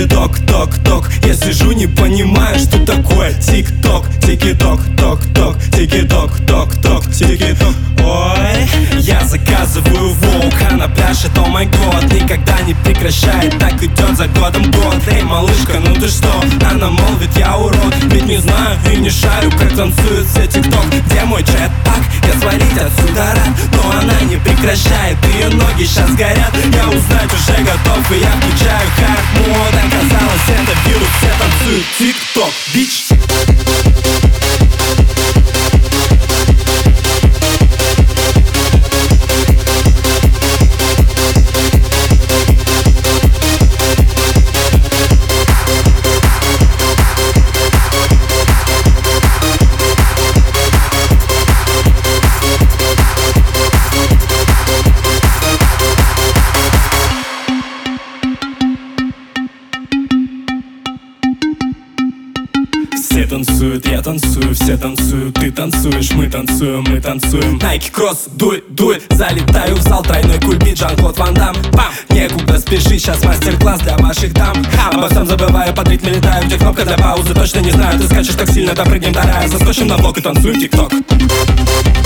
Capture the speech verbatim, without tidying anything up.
Тик-ток-ток-ток. Я сижу, не понимаю, что такое тик-ток. Тики-ток-ток-ток. Тики-ток-ток-ток. Тики-ток. Ой, я заказываю волка на пляже, о май год. Никогда не прекращает, так идет за годом год. Эй, малышка, ну ты что? Она молвит, я урод. Ведь не знаю и не шарю, как танцуют все тик-ток. Где мой джетпак? Я свалить отсюда рад, но она не прекращает, ее ноги сейчас горят. Я узнать уже готов, и я включаю хард мод. Оказалось, это вирус, все танцуют тик-ток, бич. Все танцуют, я танцую, все танцуют, ты танцуешь, мы танцуем, мы танцуем. Nike Cross, дуй, дуй, залетаю в зал, тройной кульбит, Жан-Клод Ван Дам. Бам! Некуда спешить, сейчас мастер-класс для ваших дам. Обо всем забываю, под ритме летаю, где кнопка для паузы, точно не знаю. Ты скачешь так сильно, допрыгнем до рая, заскочим на блок и танцуем тик-ток.